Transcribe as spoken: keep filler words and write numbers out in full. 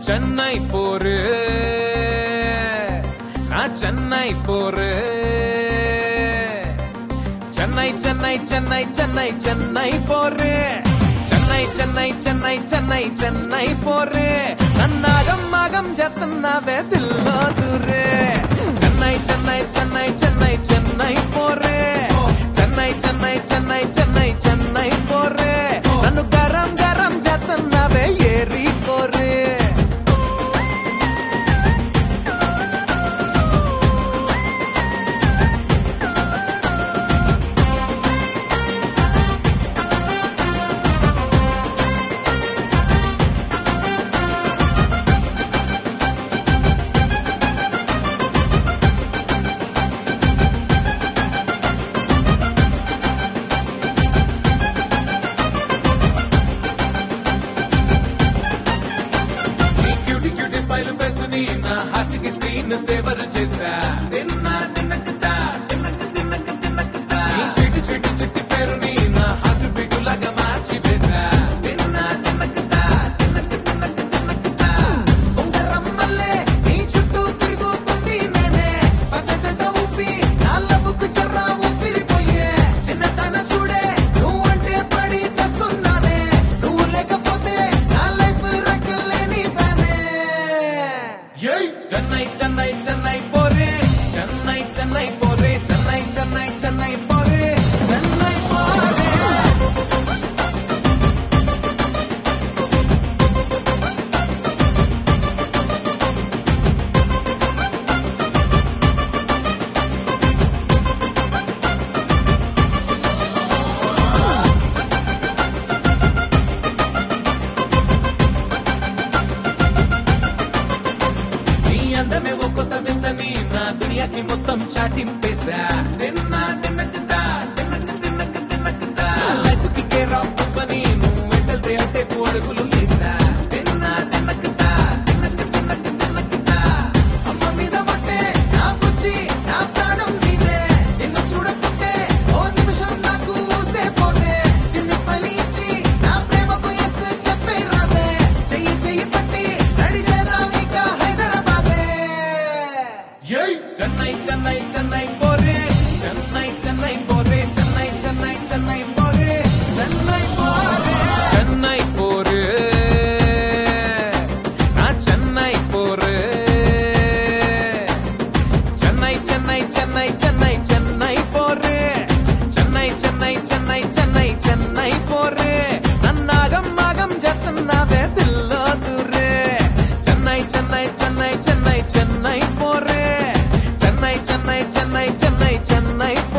చెన్నై పోరు నా చెన్నై పోరు చెన్నై చెన్నై చెన్నై చెన్నై చెన్నై పోరు చెన్నై చెన్నై చెన్నై చెన్నై చెన్నై పోరు నన్నాగం మాగం చేస్తున్నావే దిల్లో దూరే చెన్నై చెన్నై చెన్నై చెన్నై చెన్నై పోరు చెన్నై చెన్నై చెన్నై చెన్నై చెన్నై పోరు నన్ను గరం గరం చేస్తున్నావే ఏరి పోరు నా హార్ట్ కి స్క్రీన్ సేవర్ చేసా తిన్నా తిన్నకతా తిన్నక తిన్నక తిన్నకతా ఈ చెట్టు చెట్టు చెట్టు పేరుని నా హార్ట్ బీట్ లాగా మార్చి వేసా తిన్నా తిన్నకతా తిన్నక తిన్నక తిన్నకతా ఉంగరం మల్లె నీ చుట్టూ తిరుగుతుంది నేనే పచ్చ చెట్ట ఊపి నా లబ్బుకు జర్రా ఊపిరిపోయే చిన్నతన చూడే నువ్వు అంటే పడి చేస్తున్నానే నువ్వు లేకపోతే నా లైఫ్ రక్కలేని ఫ్యానే చెన్నై చెన్నై చెన్నై పోరే చెన్నై చెన్నై పోరే చెన్నై చెన్నై చెన్నై పోరే చెన్నై పోరే అందమే ఓ కొత్త విందని నా దునియాకి మొత్తం చాటింపేశా తిన్నా తిన్నకతా తిన్నక తిన్నక తిన్నకతా లైఫ్ కి కేర్ ఆఫ్ పని నువ్వు వెంటల్తే అంటే అడుగులు వేసా తిన్నా తిన్నకతా తిన్నక తిన్నక తిన్నకతా అమ్మ మీద పట్టే నా బుజ్జి నా ప్రాణం నీదే నిన్ను చూడకుంటే ఓ నిమిషం నాకు ఊసేపోతే చిన్ని స్మైల్ ఇచ్చి నా ప్రేమకు ఎస్ చెప్పే రాదే చెయ్యి చెయ్యి పట్టి నడిచేదా ఇక హైదరాబాదే చెన్నై చెన్నై చెన్నై పోరే చెన్నై చెన్నై పోరే చెన్నై చెన్నై చెన్నై పోరే చెన్నై పోరే చెన్నై పోరే నా చెన్నై పోరే చెన్నై చెన్నై చెన్నై చెన్నై చెన్నై పోరే చెన్నై చెన్నై చెన్నై చెన్నై చెన్నై పోరే నన్నాగం మాగం చేస్తున్నావే దిల్లో దూరే చెన్నై చెన్నై చెన్నై చెన్నై చెన్నై పోరే చెన్నై చెన్నై చెన్నై చెన్నై చెన్నై